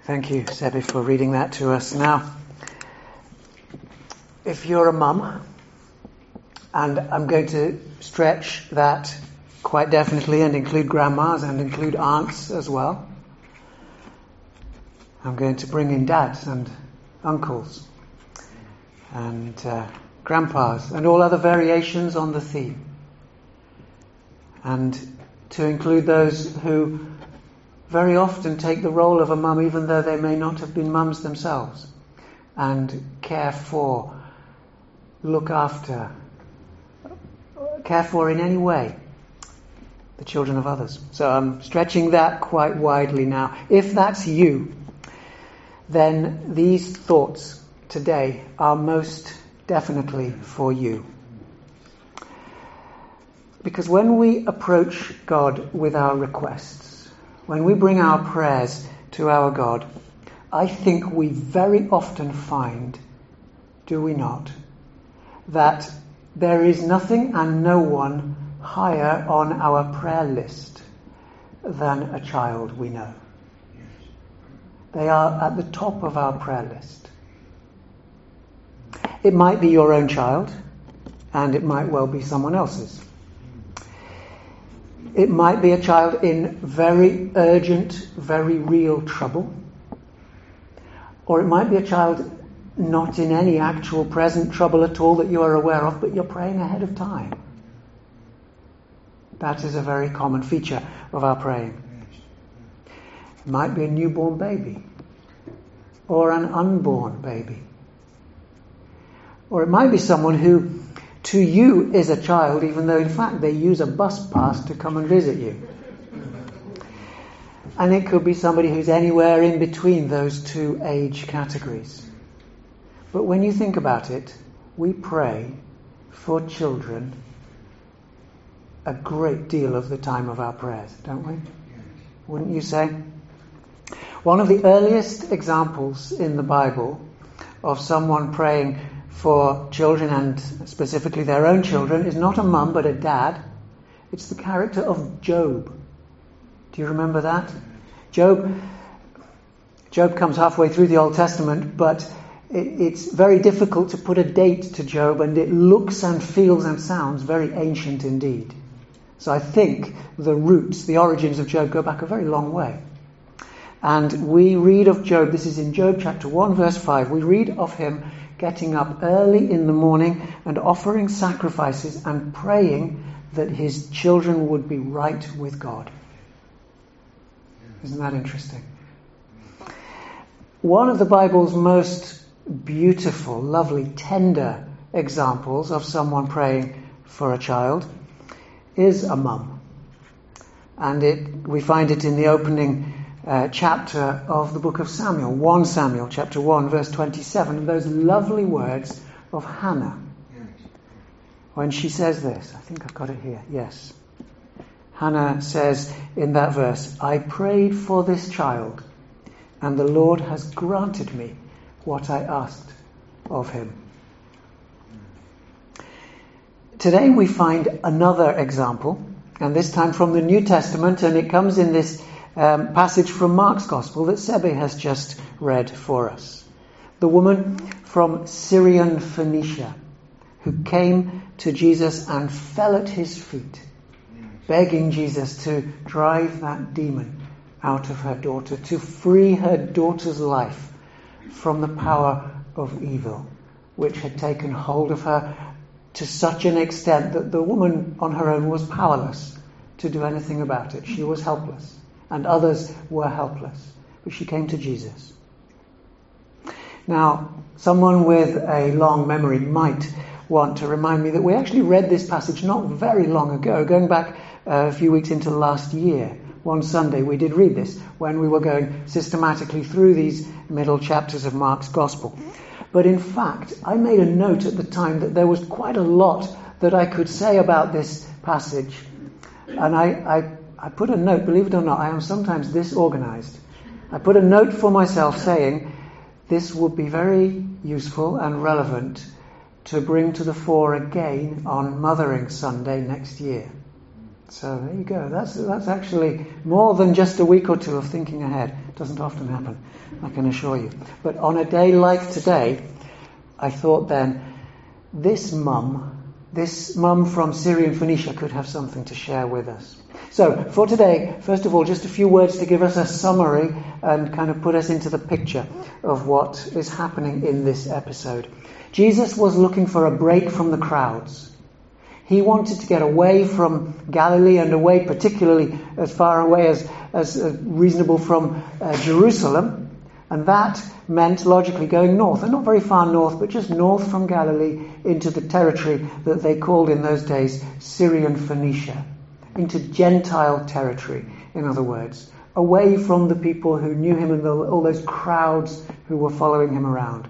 Thank you, Sebi, for reading that to us. Now, if you're a mum, and I'm going to stretch that quite definitely and include grandmas and include aunts as well. I'm going to bring in dads and uncles and grandpas and all other variations on the theme. And to include those who very often take the role of a mum even though they may not have been mums themselves, and care for, look after, care for in any way the children of others. So I'm stretching that quite widely now. If that's you, then these thoughts today are most definitely for you. Because when we approach God with our requests, when we bring our prayers to our God, I think we very often find, do we not, that there is nothing and no one higher on our prayer list than a child we know. They are at the top of our prayer list. It might be your own child, and it might well be someone else's. It might be a child in very urgent, very real trouble. Or it might be a child not in any actual present trouble at all that you are aware of, but you're praying ahead of time. That is a very common feature of our praying. It might be a newborn baby, or an unborn baby. Or it might be someone who to you is a child, even though in fact they use a bus pass to come and visit you. And it could be somebody who's anywhere in between those two age categories. But when you think about it, we pray for children a great deal of the time of our prayers, don't we? Wouldn't you say? One of the earliest examples in the Bible of someone praying for children, and specifically their own children, is not a mum but a dad. It's the character of Job. Do you remember that? Job comes halfway through the Old Testament, but it's very difficult to put a date to Job, and it looks and feels and sounds very ancient indeed. So I think the roots, the origins of Job go back a very long way. And we read of Job, this is in Job chapter 1 verse 5, we read of him getting up early in the morning and offering sacrifices and praying that his children would be right with God. Isn't that interesting? One of the Bible's most beautiful, lovely, tender examples of someone praying for a child is a mum. And we find it in the opening chapter of the book of Samuel, 1 Samuel, chapter 1, verse 27, those lovely words of Hannah. When she says this, I think I've got it here, yes. Hannah says in that verse, I prayed for this child, and the Lord has granted me what I asked of him. Today we find another example, and this time from the New Testament, and it comes in this passage from Mark's Gospel that Sebi has just read for us. The woman from Syrian Phoenicia who came to Jesus and fell at his feet, begging Jesus to drive that demon out of her daughter, to free her daughter's life from the power of evil, which had taken hold of her to such an extent that the woman on her own was powerless to do anything about it. She was helpless. And others were helpless. But she came to Jesus. Now, someone with a long memory might want to remind me that we actually read this passage not very long ago, going back a few weeks into last year. One Sunday we did read this when we were going systematically through these middle chapters of Mark's Gospel. But in fact, I made a note at the time that there was quite a lot that I could say about this passage. And I put a note, believe it or not, I am sometimes disorganized. I put a note for myself saying this would be very useful and relevant to bring to the fore again on Mothering Sunday next year. So there you go. That's actually more than just a week or two of thinking ahead. It doesn't often happen, I can assure you. But on a day like today, I thought then, this mum from Syrian Phoenicia could have something to share with us. So for today, first of all, just a few words to give us a summary and kind of put us into the picture of what is happening in this episode. Jesus was looking for a break from the crowds. He wanted to get away from Galilee and away particularly as far away as reasonable from Jerusalem. And that meant logically going north, and not very far north, but just north from Galilee into the territory that they called in those days Syrian Phoenicia, into Gentile territory, in other words, away from the people who knew him and all those crowds who were following him around.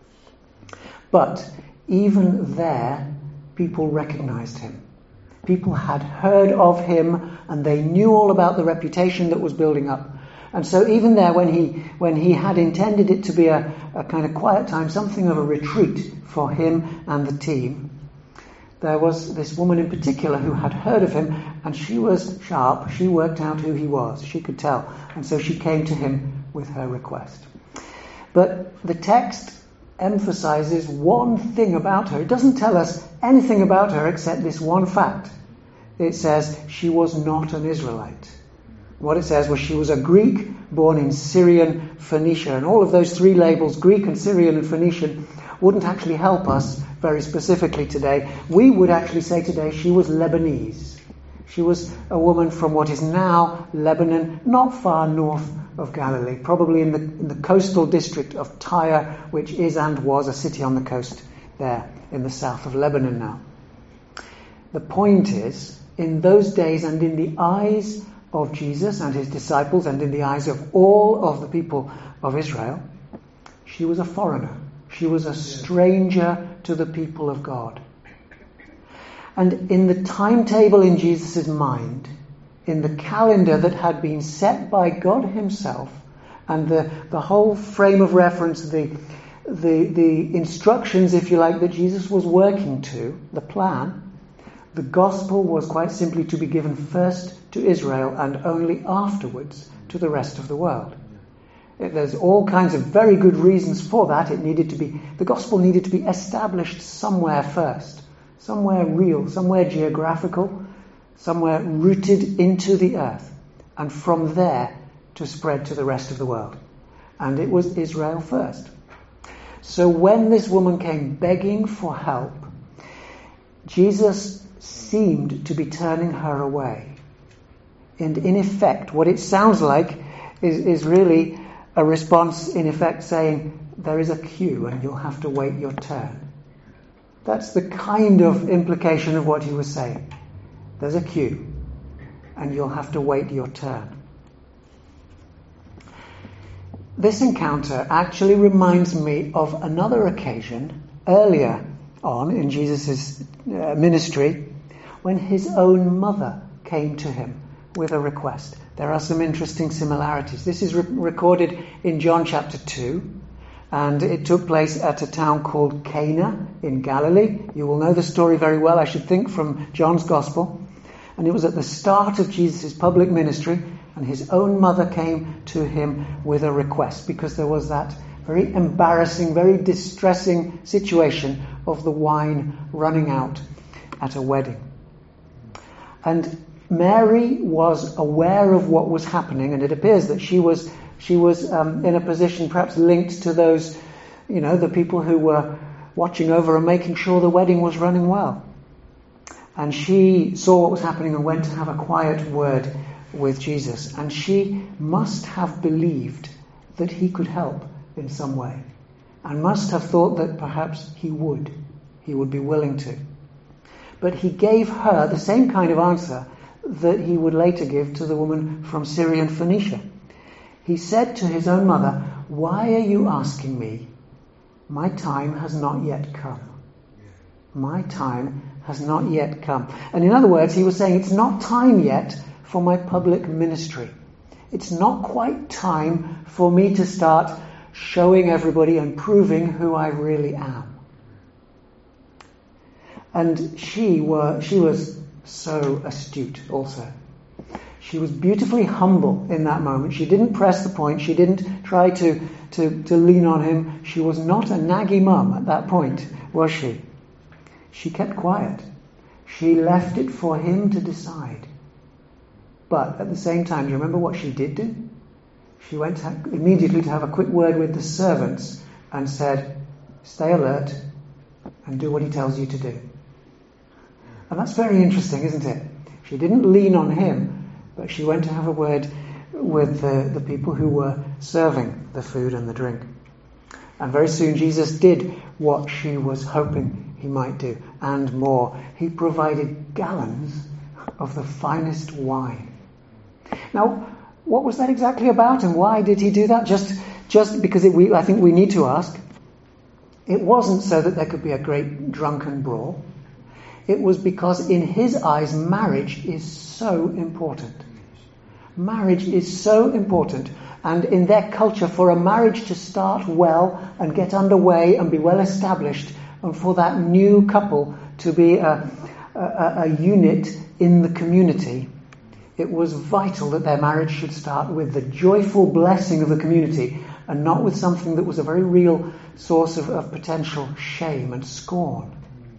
But even there, people recognized him. People had heard of him and they knew all about the reputation that was building up. And so even there, when he had intended it to be a kind of quiet time, something of a retreat for him and the team, there was this woman in particular who had heard of him, and she was sharp. She worked out who he was. She could tell. And so she came to him with her request. But the text emphasizes one thing about her. It doesn't tell us anything about her except this one fact. It says she was not an Israelite. What it says was she was a Greek born in Syrian Phoenicia. And all of those three labels, Greek and Syrian and Phoenician, wouldn't actually help us very specifically today. We would actually say today she was Lebanese. She was a woman from what is now Lebanon, not far north of Galilee, probably in the coastal district of Tyre, which is and was a city on the coast there in the south of Lebanon now. The point is, in those days and in the eyes of Jesus and his disciples and in the eyes of all of the people of Israel, she was a foreigner. She was a stranger to the people of God. And in the timetable in Jesus' mind, in the calendar that had been set by God himself, and the whole frame of reference, the instructions, if you like, that Jesus was working to, the plan, the gospel was quite simply to be given first to Israel and only afterwards to the rest of the world. There's all kinds of very good reasons for that. The gospel needed to be established somewhere first, somewhere real, somewhere geographical, somewhere rooted into the earth, and from there to spread to the rest of the world. And it was Israel first. So when this woman came begging for help, Jesus seemed to be turning her away. And in effect, what it sounds like is really a response, in effect, saying, there is a queue and you'll have to wait your turn. That's the kind of implication of what he was saying. There's a queue and you'll have to wait your turn. This encounter actually reminds me of another occasion earlier on in Jesus' ministry when his own mother came to him with a request. There are some interesting similarities. This is recorded in John chapter 2, and it took place at a town called Cana in Galilee. You will know the story very well, I should think, from John's Gospel. And it was at the start of Jesus' public ministry, and his own mother came to him with a request, because there was that very embarrassing, very distressing situation of the wine running out at a wedding. And Mary was aware of what was happening, and it appears that she was in a position perhaps linked to those, the people who were watching over and making sure the wedding was running well. And she saw what was happening and went to have a quiet word with Jesus. And she must have believed that he could help in some way, and must have thought that perhaps he would be willing to. But he gave her the same kind of answer that he would later give to the woman from Syrian Phoenicia. He said to his own mother, "Why are you asking me? My time has not yet come." My time has not yet come. And in other words, he was saying, it's not time yet for my public ministry. It's not quite time for me to start showing everybody and proving who I really am. And she was so astute also. She was beautifully humble in that moment. She didn't press the point. She didn't try to lean on him. She was not a naggy mum at that point, was she? She kept quiet. She left it for him to decide. But at the same time, do you remember what she did do? She went immediately to have a quick word with the servants and said, stay alert and do what he tells you to do. And that's very interesting, isn't it? She didn't lean on him, but she went to have a word with the people who were serving the food and the drink. And very soon Jesus did what she was hoping he might do, and more. He provided gallons of the finest wine. Now, what was that exactly about, and why did he do that? Just because I think we need to ask. It wasn't so that there could be a great drunken brawl. It was because in his eyes, marriage is so important. Marriage is so important. And in their culture, for a marriage to start well and get underway and be well established, and for that new couple to be a unit in the community, it was vital that their marriage should start with the joyful blessing of the community and not with something that was a very real source of potential shame and scorn.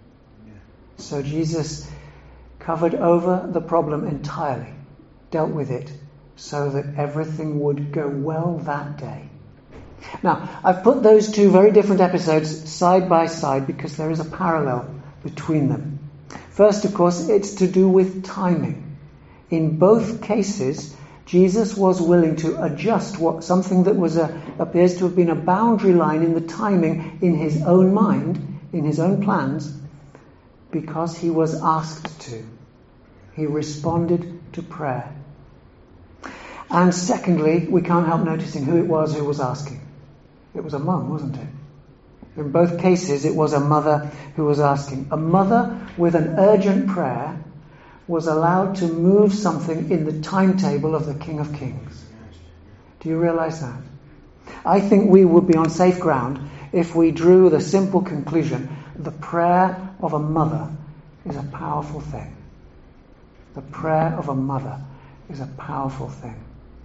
So Jesus covered over the problem entirely, dealt with it, so that everything would go well that day. Now, I've put those two very different episodes side by side because there is a parallel between them. First, of course, it's to do with timing. In both cases, Jesus was willing to adjust something that appears to have been a boundary line in the timing in his own mind, in his own plans, because he was asked to. He responded to prayer. And secondly, we can't help noticing who it was who was asking. It was a mum, wasn't it? In both cases, it was a mother who was asking. A mother with an urgent prayer was allowed to move something in the timetable of the King of Kings. Do you realize that? I think we would be on safe ground if we drew the simple conclusion: the prayer of a mother is a powerful thing. The prayer of a mother is a powerful thing.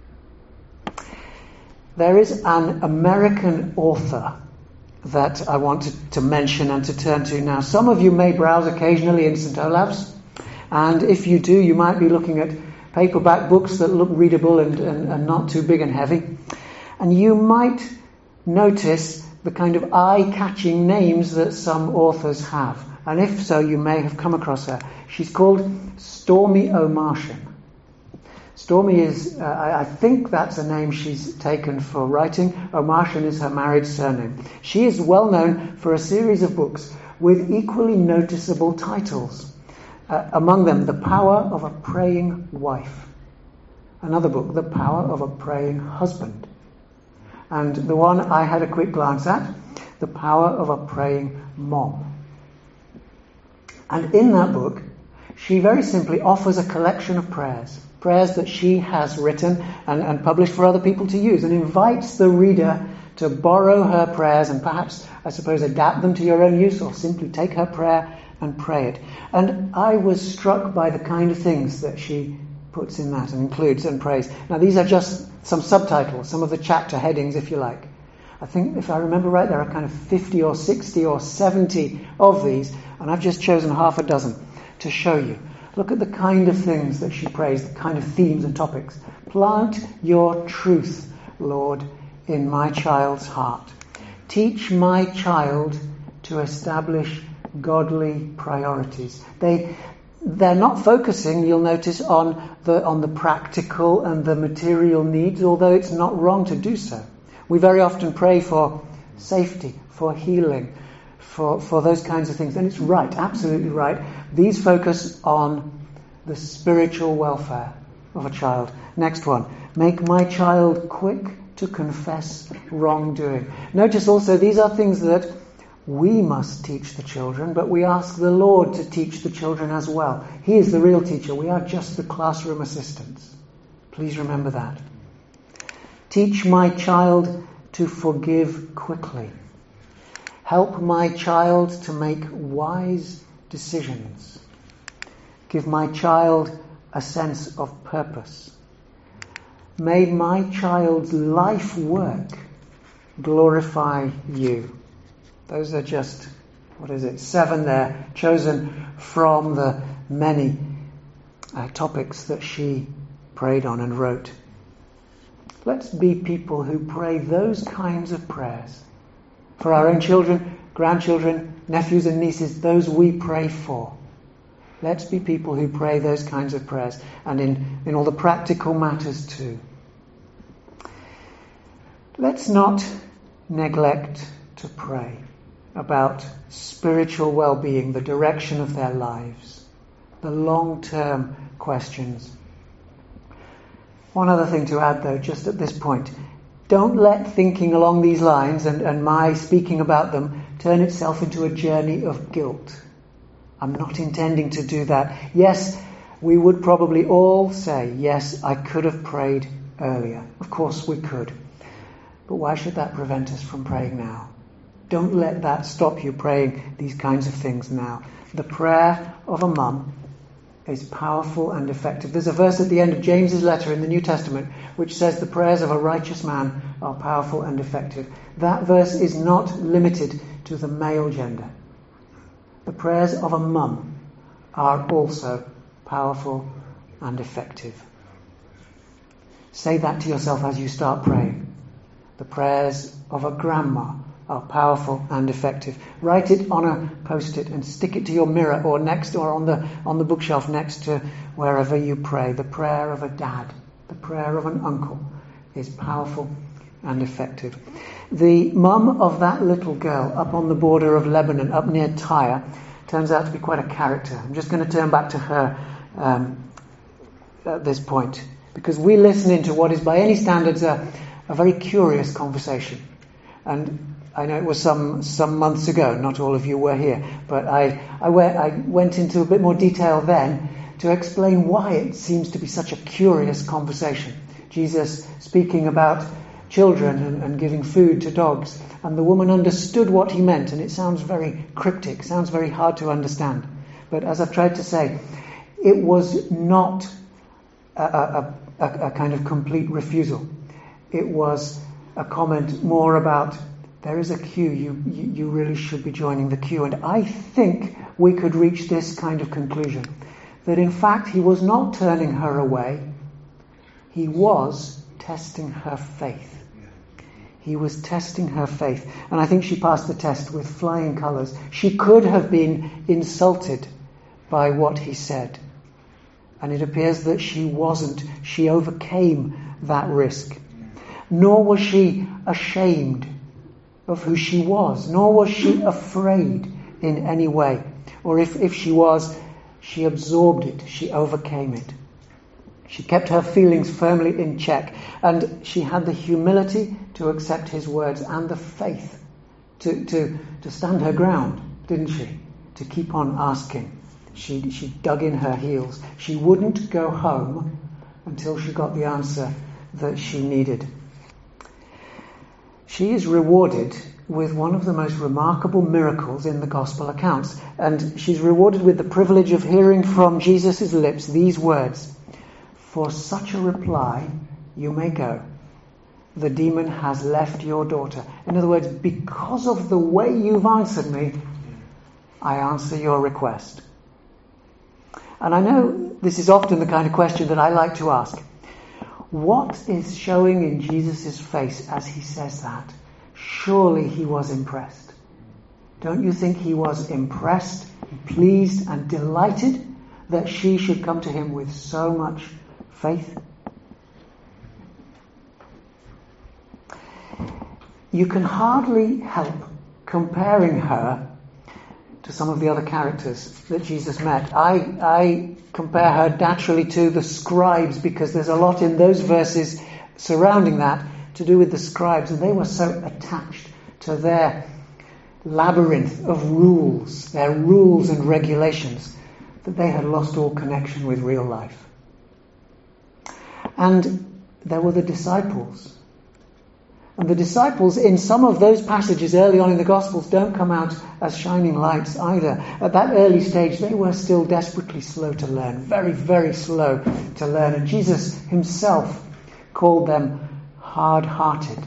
There is an American author that I want to mention and to turn to now. Some of you may browse occasionally in St. Olave's, and if you do, you might be looking at paperback books that look readable and not too big and heavy. And you might notice the kind of eye-catching names that some authors have. And if so, you may have come across her. She's called Stormie Omartian. Stormie is, I think that's a name she's taken for writing. Omartian is her married surname. She is well known for a series of books with equally noticeable titles. Among them, The Power of a Praying Wife. Another book, The Power of a Praying Husband. And the one I had a quick glance at, The Power of a Praying Mom. And in that book, she very simply offers a collection of prayers that she has written and published for other people to use, and invites the reader to borrow her prayers and perhaps, I suppose, adapt them to your own use, or simply take her prayer and pray it. And I was struck by the kind of things that she puts in that and includes and prays. Now, these are just some subtitles, some of the chapter headings, if you like. I think, if I remember right, there are kind of 50 or 60 or 70 of these, and I've just chosen half a dozen to show you. Look at the kind of things that she prays, the kind of themes and topics. Plant your truth, Lord, in my child's heart. Teach my child to establish godly priorities. They're not focusing, you'll notice, on the practical and the material needs, although it's not wrong to do so. We very often pray for safety, for healing, for those kinds of things. And it's right, absolutely right. These focus on the spiritual welfare of a child. Next one. Make my child quick to confess wrongdoing. Notice also these are things that we must teach the children, but we ask the Lord to teach the children as well. He is the real teacher. We are just the classroom assistants. Please remember that. Teach my child to forgive quickly. Help my child to make wise decisions. Give my child a sense of purpose. May my child's life work glorify you. Those are just, 7 there, chosen from the many topics that she prayed on and wrote. Let's be people who pray those kinds of prayers for our own children, grandchildren, nephews and nieces, those we pray for. Let's be people who pray those kinds of prayers, and in all the practical matters too. Let's not neglect to pray about spiritual well-being, the direction of their lives, the long-term questions. One other thing to add, though, just at this point. Don't let thinking along these lines and my speaking about them turn itself into a journey of guilt. I'm not intending to do that. Yes, we would probably all say, yes, I could have prayed earlier. Of course we could. But why should that prevent us from praying now? Don't let that stop you praying these kinds of things now. The prayer of a mum is powerful and effective. There's a verse at the end of James's letter in the New Testament which says the prayers of a righteous man are powerful and effective. That verse is not limited to the male gender. The prayers of a mum are also powerful and effective. Say that to yourself as you start praying. The prayers of a grandma are powerful and effective. Write it on a post-it and stick it to your mirror or on the bookshelf next to wherever you pray. The prayer of a dad, the prayer of an uncle is powerful and effective. The mum of that little girl up on the border of Lebanon, up near Tyre, turns out to be quite a character. I'm just going to turn back to her at this point, because we listen into what is by any standards a very curious conversation. And I know it was some months ago, not all of you were here, but I went into a bit more detail then to explain why it seems to be such a curious conversation. Jesus speaking about children and giving food to dogs, and the woman understood what he meant, and it sounds very cryptic, sounds very hard to understand. But as I've tried to say, it was not a kind of complete refusal. It was a comment more about, there is a queue, you really should be joining the queue. And I think we could reach this kind of conclusion, that in fact he was not turning her away, he was testing her faith. He was testing her faith. And I think she passed the test with flying colours. She could have been insulted by what he said. And it appears that she wasn't. She overcame that risk. Nor was she ashamed of who she was. Nor was she afraid in any way. Or if she was, she absorbed it. She overcame it. She kept her feelings firmly in check, and she had the humility to accept his words and the faith to stand her ground, didn't she? To keep on asking. She dug in her heels. She wouldn't go home until she got the answer that she needed. She is rewarded with one of the most remarkable miracles in the Gospel accounts, and she's rewarded with the privilege of hearing from Jesus' lips these words: "For such a reply, you may go. The demon has left your daughter." In other words, because of the way you've answered me, I answer your request. And I know this is often the kind of question that I like to ask. What is showing in Jesus' face as he says that? Surely he was impressed. Don't you think he was impressed, pleased and delighted that she should come to him with so much faith? You can hardly help comparing her to some of the other characters that Jesus met. I compare her naturally to the scribes, because there's a lot in those verses surrounding that to do with the scribes, and they were so attached to their labyrinth of rules, their rules and regulations, that they had lost all connection with real life. And there were the disciples. And the disciples, in some of those passages early on in the Gospels, don't come out as shining lights either. At that early stage, they were still desperately slow to learn, very, very slow to learn. And Jesus himself called them hard-hearted.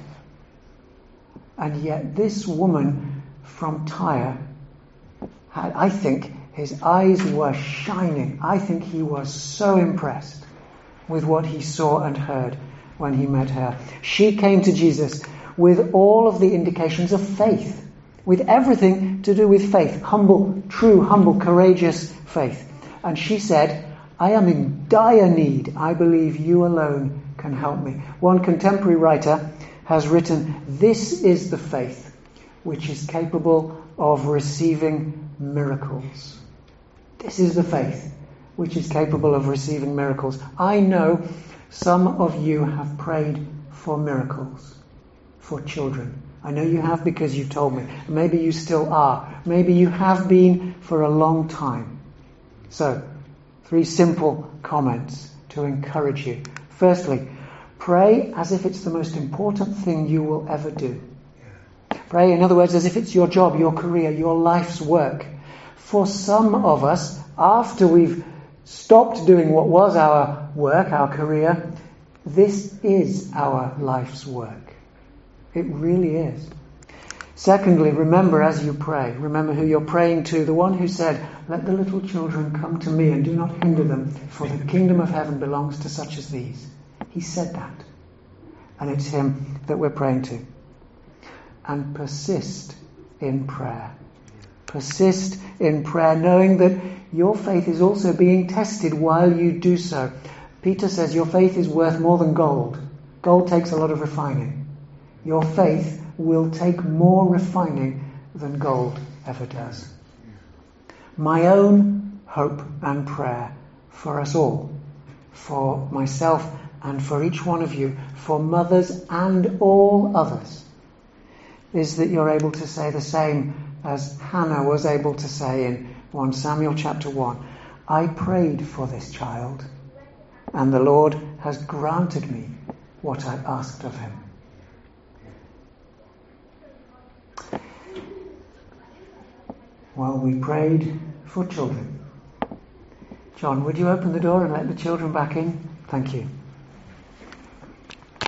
And yet this woman from Tyre had, I think, his eyes were shining. I think he was so impressed with what he saw and heard when he met her. She came to Jesus with all of the indications of faith, with everything to do with faith, humble, true, humble, courageous faith. And she said, I am in dire need. I believe you alone can help me. One contemporary writer has written, this is the faith which is capable of receiving miracles. This is the faith which is capable of receiving miracles. I know some of you have prayed for miracles for children. I know you have because you told me. Maybe you still are. Maybe you have been for a long time. So, 3 simple comments to encourage you. Firstly, pray as if it's the most important thing you will ever do. Pray, in other words, as if it's your job, your career, your life's work. For some of us, after we've stopped doing what was our work, our career, this is our life's work. It really is. Secondly, remember as you pray, remember who you're praying to, the one who said, let the little children come to me and do not hinder them, for the kingdom of heaven belongs to such as these. He said that. And it's him that we're praying to. And persist in prayer. Persist in prayer, knowing that your faith is also being tested while you do so. Peter says your faith is worth more than gold. Gold takes a lot of refining. Your faith will take more refining than gold ever does. My own hope and prayer for us all, for myself and for each one of you, for mothers and all others, is that you're able to say the same as Hannah was able to say in 1 Samuel chapter 1. I prayed for this child, and the Lord has granted me what I asked of him. Well, we prayed for children. John, would you open the door and let the children back in? Thank you.